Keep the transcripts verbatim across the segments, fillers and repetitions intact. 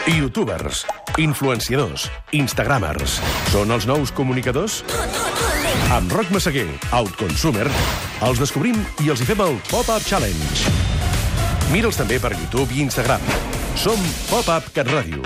Youtubers, influenciadors, instagramers. Són els nous comunicadors? Amb Roc Massaguer, Outconsumer, els descobrim i els hi fem el Pop-Up Challenge. Mira'ls també per YouTube i Instagram. Som Pop-Up Cat Ràdio.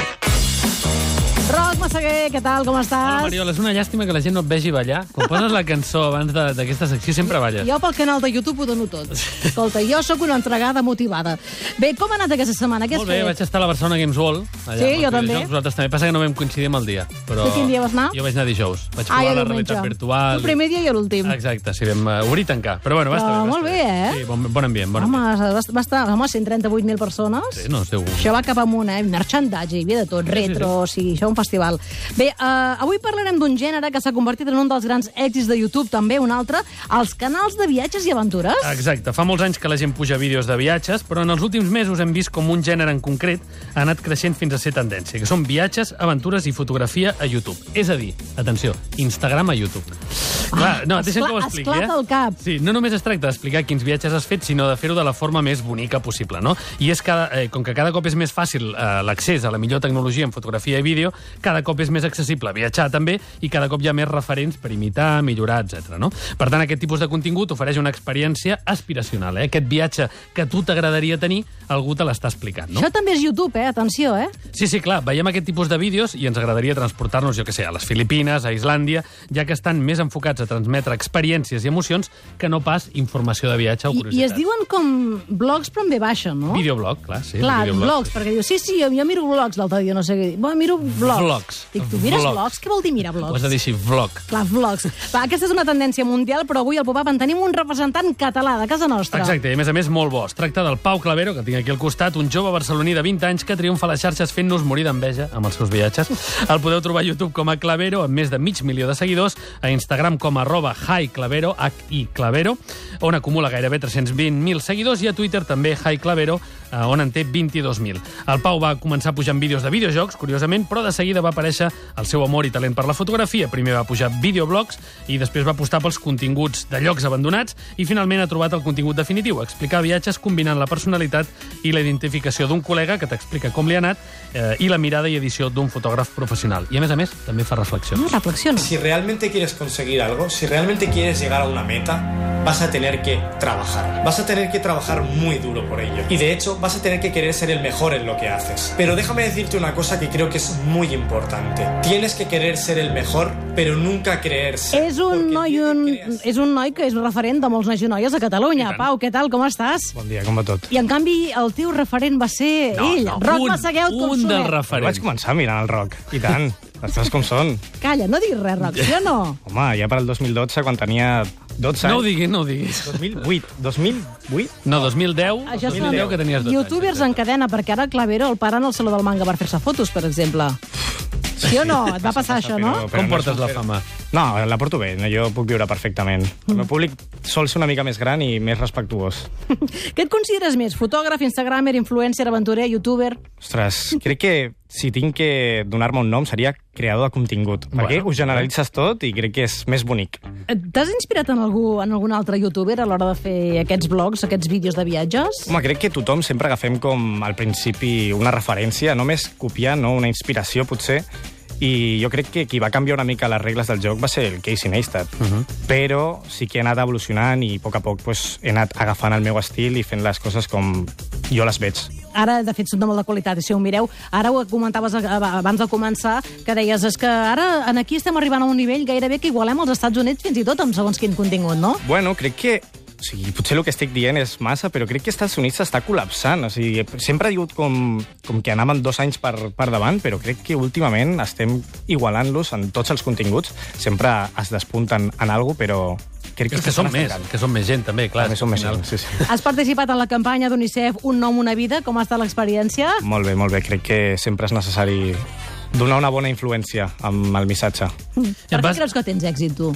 Roc Massaguer, què tal, com estàs? Hola, Mariola, és una llàstima que la gent no et vegi ballar. Quan poses la cançó abans d'aquesta secció sempre balles. Jo pel canal de YouTube ho dono tot. Escolta, jo sóc una entregada motivada. Bé, com ha anat aquesta setmana? Què has Molt bé, fet? vaig estar a la Barcelona Games World. Allà, Sí, amb jo els també. videojocs. Vosaltres també. Passa que no vam coincidir amb el dia. Però Tu quin dia vas anar? Jo vaig anar dijous. Vaig Ah, provar jo la diumenge. realitat virtual. El primer dia i l'últim. Exacte, sí, vam uh, obrir i tancar. Però bueno, va estar Però bé. va molt estar bé, eh? Sí, bon, bon ambient, bon Home, ambient. va va estar, home, cent trenta-vuit mil persones. Sí, no, esteu... Això va cap amunt, eh? Merchandise, hi havia de tot, retro, o sigui, això és un festival. Bé, uh, avui parlarem d'un gènere que s'ha convertit en un dels grans èxits de YouTube, també un altre, els canals de viatges i aventures. Exacte, fa molts anys que la gent puja vídeos de viatges, però en els últims mesos hem vist com un gènere en concret ha anat creixent fins a ser tendència, que són viatges, aventures i fotografia a YouTube. És a dir, atenció, Instagram a YouTube. Clar, no, deixa'm que ho expliqui, eh? Esclata el cap. Sí, no només es tracta d'explicar quins viatges has fet, sinó de fer-ho de la forma més bonica possible, no? I és que, eh, com que cada cop és més fàcil eh, l'accés a la millor tecnologia en fotografia i vídeo, cada cop és més accessible viatjar també i cada cop hi ha més referents per imitar, millorar, etcètera. No? Per tant, aquest tipus de contingut ofereix una experiència aspiracional. Eh? Aquest viatge que a tu t'agradaria tenir, algú te l'està explicant. No? Això també és YouTube, eh? Atenció, eh? Sí, sí, clar, veiem aquest tipus de vídeos i ens agradaria transportar-nos, jo que sé, a les Filipines, a Islàndia, ja que estan més enfocats a transmetre experiències i emocions que no pas informació de viatge o I, curiositat. I es diuen com blogs, però en ve baixa, no? Videoblog, clar, sí. Clar, videoblog. blogs, perquè diu, sí, sí, jo, jo miro blogs l'altre dia, no sé què dir. Bueno, miro blogs. Vlogs. Dic, tu mires Vlogs. blogs? Què vol dir mirar Ho blogs? has de dir així, vlog. Clar, vlogs. Va, aquesta és una tendència mundial, però avui al Pop-Up en tenim un representant català de casa nostra. Exacte, i a més a més molt bo. Es tracta del Pau Clavero, que tinc aquí al costat, un jove barceloní de vint anys que triomfa a les xarxes fent-nos morir d'enveja amb els seus viatges. El podeu trobar a YouTube com a Clavero, amb més de mig milió de seguidors, a Instagram com a arroba highclavero, H I Clavero, on acumula gairebé tres-cents vint mil seguidors, i a Twitter també highclavero, on en té vint-i-dos mil. El Pau va començar pujant vídeos de videojocs, curiosament, però de seguida va aparèixer el seu amor i talent per la fotografia. Primer va pujar videoblogs i després va apostar pels continguts de llocs abandonats i finalment ha trobat el contingut definitiu, explicar viatges combinant la personalitat i la identificació d'un col·lega que t'explica com li ha anat eh, i la mirada i edició d'un fotògraf professional. I a més a més també fa reflexions. No, reflexiona. Si realmente quieres conseguir algo, si realmente quieres llegar a una meta, vas a tener que trabajar. Vas a tener que trabajar muy duro por ello. Y de hecho, vas a tener que querer ser el mejor en lo que haces. Pero déjame decirte una cosa que creo que es muy importante. Tienes que querer ser el mejor, pero nunca creerse. És un, Porque noi, el día un, que creas- és un noi que és un referent de molts nois i noies a Catalunya. Pau, què tal, com estàs? Bon dia, com va tot? I en canvi el teu referent va ser No, ell, no, Roc un, Massaguer, un Outconsumer. dels Vaig referents. començar mirant el rock, i tant. Les coses com són. Calla, no diguis res, Roc, sí o no? Home, ja per al dos mil dotze, quan tenia dotze No ho anys... diguis, no ho diguis. dos mil vuit. dos mil vuit? No, dos mil deu, Això dos mil deu que tenies dotze youtubers anys. en cadena, perquè ara Clavero el paren al Saló del Manga per fer-se fotos, per exemple. Sí o no? Et va passar això, no? Però- però Com no portes és- la fama? No, la porto bé, jo puc viure perfectament. El meu públic sol ser una mica més gran i més respectuós. Què et consideres més? Fotògraf, instagramer, influencer, aventurer, youtuber? Ostres, crec que si tinc que donar-me un nom seria creador de contingut, Bueno, perquè ho generalitzes tot i crec que és més bonic. T'has inspirat en algú, en algun altre youtuber a l'hora de fer aquests blogs, aquests vídeos de viatges? Home, crec que tothom sempre agafem com al principi una referència, només copiar, no una inspiració potser, i jo crec que qui va canviar una mica les regles del joc va ser el Casey Neistat. Uh -huh. Però sí que he anat evolucionant i a poc a poc pues, he anat agafant el meu estil i fent les coses com jo les veig. Ara, de fet, són de molta qualitat, i si ho mireu, ara ho comentaves abans de començar, que deies, és que ara en aquí estem arribant a un nivell gairebé que igualem els Estats Units fins i tot amb segons quin contingut, no? Bueno, crec que o sigui, potser el que estic dient és massa, però crec que els Estats Units s'està col·lapsant. O sigui, sempre he dit com, com que anàvem dos anys per, per davant, però crec que últimament estem igualant-los en tots els continguts. Sempre es despunten en alguna cosa, però crec que És que som s'estan més, estancant. que som més gent, també, clar. També som més Al final- gent, sí, sí. Has participat en la campanya d'UNICEF Un nom, una vida. Com ha estat l'experiència? Molt bé, molt bé. Crec que sempre és necessari donar una bona influència amb el missatge. Per et què vas- creus que tens èxit, tu?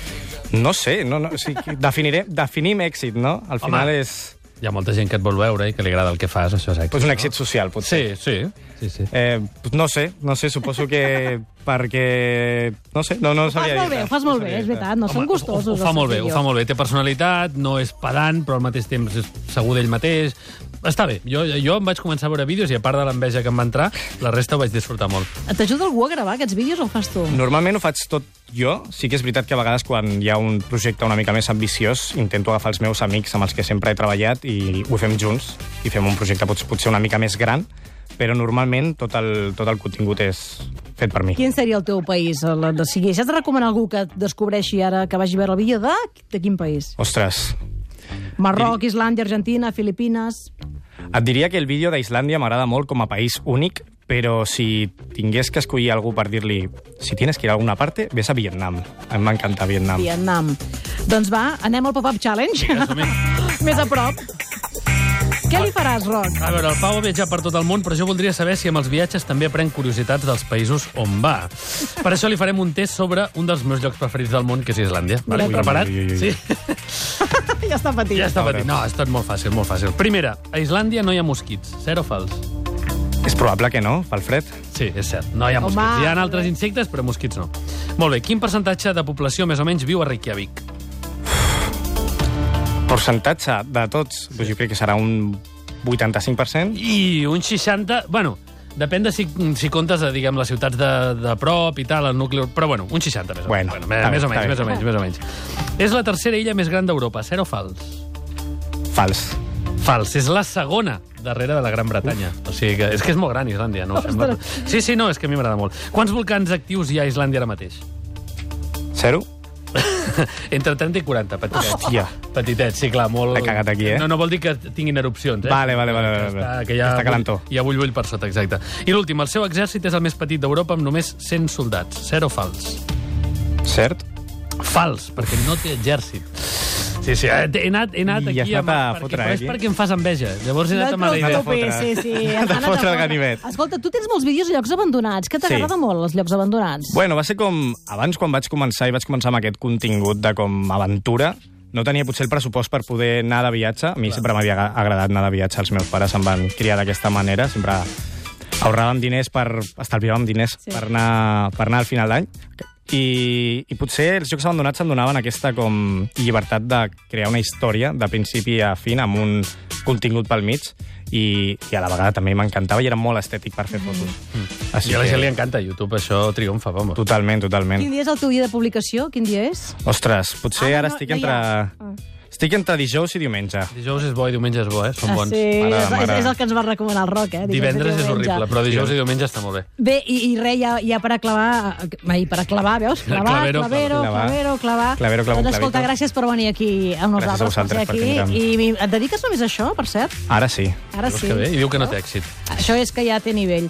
No sé, no, no, o sigui, definiré, definim èxit, no? Al final Home. és Hi ha molta gent que et vol veure i que li agrada el que fas, això és èxit. pues, un èxit social, potser. Sí, sí. sí, sí. Eh, pues no sé, no sé, suposo que perquè... No sé, no, no Ho fas sabria molt bé, dir-te. ho fas molt No bé, sabria és dir-te. veritat, no són gustosos. Ho, ho fa els molt bé, seus ho fa vídeos. molt bé. Té personalitat, no és pedant, però al mateix temps és segur d'ell mateix. està bé. Jo, jo em vaig començar a veure vídeos i a part de l'enveja que em va entrar, la resta ho vaig disfrutar molt. T'ajuda algú a gravar aquests vídeos o ho fas tu? Normalment ho faig tot jo. Sí que és veritat que a vegades quan hi ha un projecte una mica més ambiciós intento agafar els meus amics amb els que sempre he treballat i ho fem junts i fem un projecte pot, potser una mica més gran, però normalment tot el, tot el contingut és fet per mi. Quin seria el teu país? El, o sigui, si has de recomanar algú que et descobreixi ara que vagi a veure el vídeo de, de quin país? Ostres, Marroc, Islàndia, Argentina, Filipines... et diria que el vídeo d'Islàndia m'agrada molt com a país únic, però si tingués que escollir algú per dir-li si tienes que ir a alguna parte, ves a Vietnam. A mi m'encanta Vietnam. Vietnam. Doncs va, anem al Pop-Up Challenge. Més a prop. Què li faràs, Roc? A veure, el Pau ha viatjat per tot el món, però jo voldria saber si amb els viatges també aprèn curiositats dels països on va. Per això li farem un test sobre un dels meus llocs preferits del món, que és Islàndia. Vale? Ui, Preparat? ui, ui, ui. Sí? Ja està patint. Ja està patint. No, és tot molt fàcil, molt fàcil. Primera, a Islàndia no hi ha mosquits. Cert o fals? És probable que no, pel fred. Sí, és cert. No hi ha Home, mosquits. Hi ha molt altres bé. insectes, però mosquits no. Molt bé. Quin percentatge de població més o menys viu a Reykjavik? Percentatge de tots, doncs jo crec que serà un vuitanta-cinc per cent. I un seixanta... Bueno, depèn de si, si comptes, de, diguem, les ciutats de, de prop i tal, el nucli... Però, bueno, un seixanta, més o Bueno, menys. Bueno, està més, bé, o menys, està més o menys, més o menys. És la tercera illa més gran d'Europa. Cert o fals? Fals. Fals. És la segona darrere de la Gran Bretanya. O sigui que és que és molt gran, Islàndia, no? Sembla... Sí, sí, no, és que a mi m'agrada molt. Quants volcans actius hi ha a Islàndia ara mateix? Zero? Entre trenta i quaranta, petitets. Hòstia. Petitets, sí, clar, molt... L'he cagat aquí, eh? No, no vol dir que tinguin erupcions, eh? Vale, vale, vale, Que vale. Està, que hi ha, Està calentó. Hi ha bull-bull per sota, exacte. I l'últim, el seu exèrcit és el més petit d'Europa amb només cent soldats. Cert o fals? Cert? Fals, perquè no té exèrcit. Sí, sí, he anat, he anat I aquí... has amb- anat a perquè, fotre, però eh, és aquí? perquè em fas enveja. Llavors he No anat et a Madrid. preocupis, fotre. sí, sí. De Has anat a fotre el fotre. ganivet. Escolta, tu tens molts vídeos de llocs abandonats. Que t'agrada Sí. molt, els llocs abandonats? Bueno, va ser com... Abans, quan vaig començar, i vaig començar amb aquest contingut de com aventura, no tenia potser el pressupost per poder anar de viatge. A mi sempre m'havia agradat anar de viatge. Els meus pares em van criar d'aquesta manera. Sempre ahorràvem diners per... estalviàvem diners Sí. sí. per, anar, per anar al final d'any. I, I potser els jocs abandonats em donaven aquesta com llibertat de crear una història de principi a fin amb un contingut pel mig i, i a la vegada també m'encantava i era molt estètic per fer fotos. Mm. I a la gent li encanta YouTube, això triomfa, vamos. Totalment, totalment. Quin dia és el teu dia de publicació? Quin dia és? Ostres, potser Ah, ara no, estic no hi entre... ha. Ah. Estic entre dijous i diumenge. Dijous és bo i diumenge és bo, eh? Són Ah, bons. sí, M'agrada, és, és, m'agrada. és el que ens va recomanar el Roc, eh? Dijous i Divendres és diumenge. horrible, però dijous i diumenge està molt bé. Bé, i, i res, ja, ja per aclavar... I per aclavar, veus? Clavar, Clavero, clavero, clavar. clavero, clavar. Clavero, clavo, Doncs, escolta, clavito. gràcies per venir aquí amb Gràcies a nosaltres. vosaltres per ser aquí. tenir-me. I mi- et dediques només a això, per cert? Ara sí. Ara Veus sí. que bé? I diu que no té èxit. Això és que ja té nivell.